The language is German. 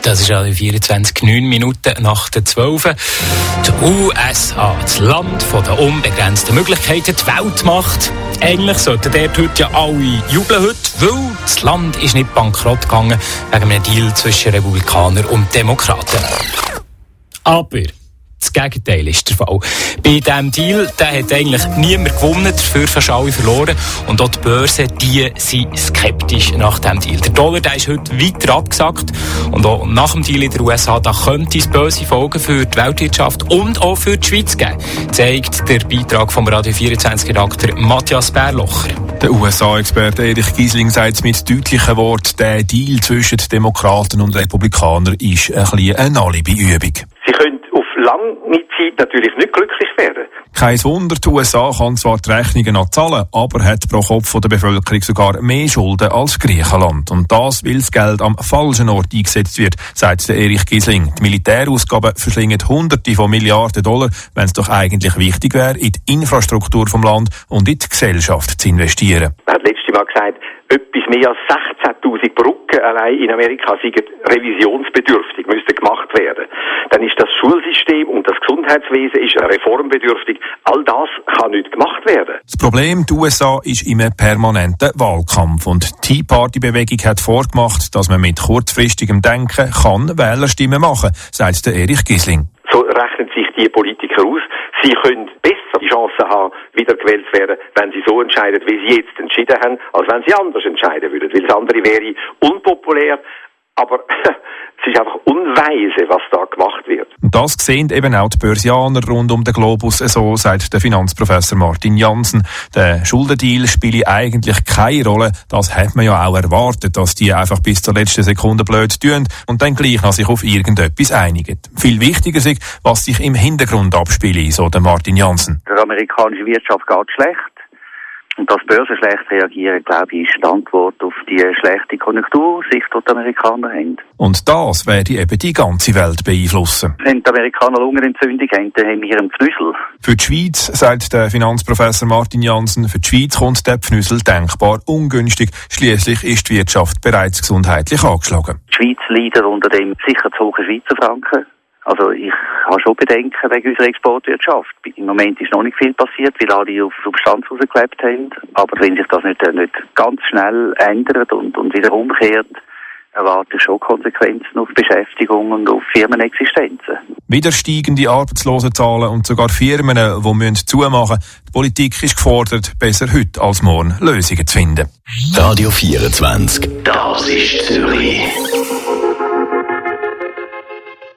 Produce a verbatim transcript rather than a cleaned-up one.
Das ist also vierundzwanzig, neun Minuten nach der zwölf. Die U S A, das Land der unbegrenzten Möglichkeiten, die Weltmacht. Eigentlich sollten dort heute ja alle jubeln, heute, weil das Land ist nicht bankrott gegangen wegen einem Deal zwischen Republikanern und Demokraten. Aber das Gegenteil ist der Fall. Bei diesem Deal der hat eigentlich niemand gewonnen, dafür fast alle verloren. Und auch die Börse, die sind skeptisch nach diesem Deal. Der Dollar der ist heute weiter abgesackt. Und auch nach dem Deal in den U S A da könnte es böse Folgen für die Weltwirtschaft und auch für die Schweiz geben, zeigt der Beitrag vom Radio vierundzwanzig-Redakteur Matthias Bärlocher. Der U S A-Experte Erich Giesling sagt mit deutlichen Worten, der Deal zwischen Demokraten und Republikanern ist ein bisschen eine Alibi-Übung. Sie können auf lange Zeit natürlich nicht glücklich werden. Kein Wunder, die U S A kann zwar die Rechnungen noch zahlen, aber hat pro Kopf der Bevölkerung sogar mehr Schulden als Griechenland. Und das, weil das Geld am falschen Ort eingesetzt wird, sagt der Erich Giesling. Die Militärausgaben verschlingen Hunderte von Milliarden Dollar, wenn es doch eigentlich wichtig wäre, in die Infrastruktur vom Land und in die Gesellschaft zu investieren. Man hat letztes Mal gesagt, etwas mehr als sechzehntausend Brücken allein in Amerika sind revisionsbedürftig, müssten gemacht werden. Dann ist das Schulsystem und das Gesundheitswesen ist reformbedürftig. All das kann nicht gemacht werden. Das Problem, die U S A ist im permanenten Wahlkampf und die Tea Party-Bewegung hat vorgemacht, dass man mit kurzfristigem Denken kann Wählerstimmen machen, sagt der Erich Giesling. So rechnen sich die Politiker aus. Sie können besser die Chance haben, wieder gewählt zu werden, wenn sie so entscheiden, wie sie jetzt entschieden haben, als wenn sie anders entscheiden würden. Weil das andere wäre unpopulär, aber es ist einfach unweise, was da gemacht wird. Das sehen eben auch die Börsianer rund um den Globus, so sagt der Finanzprofessor Martin Jansen. Der Schuldendeal spiele eigentlich keine Rolle. Das hat man ja auch erwartet, dass die einfach bis zur letzten Sekunde blöd tun und dann gleich noch sich auf irgendetwas einigen. Viel wichtiger ist, was sich im Hintergrund abspielt, so der Martin Jansen. Der amerikanische Wirtschaft geht schlecht. Und dass Börsen schlecht reagieren, glaube ich, ist die Antwort auf die schlechte Konjunktursicht, die die Amerikaner haben. Und das werde eben die ganze Welt beeinflussen. Wenn die Amerikaner Lungenentzündung haben, dann haben wir einen Pfnüssel. Für die Schweiz, sagt der Finanzprofessor Martin Jansen, für die Schweiz kommt der Pfnüssel denkbar ungünstig. Schliesslich ist die Wirtschaft bereits gesundheitlich angeschlagen. Die Schweiz leidet unter dem sicher zu hohen Schweizer Franken. Also ich habe schon Bedenken wegen unserer Exportwirtschaft. Im Moment ist noch nicht viel passiert, weil alle auf Substanz rausgelebt haben. Aber wenn sich das nicht, nicht ganz schnell ändert und, und wieder umkehrt, erwarte ich schon Konsequenzen auf Beschäftigung und auf Firmenexistenzen. Wieder steigende Arbeitslosenzahlen und sogar Firmen, die müssen zumachen. Die Politik ist gefordert, besser heute als morgen Lösungen zu finden. Radio vierundzwanzig, das ist Zürich.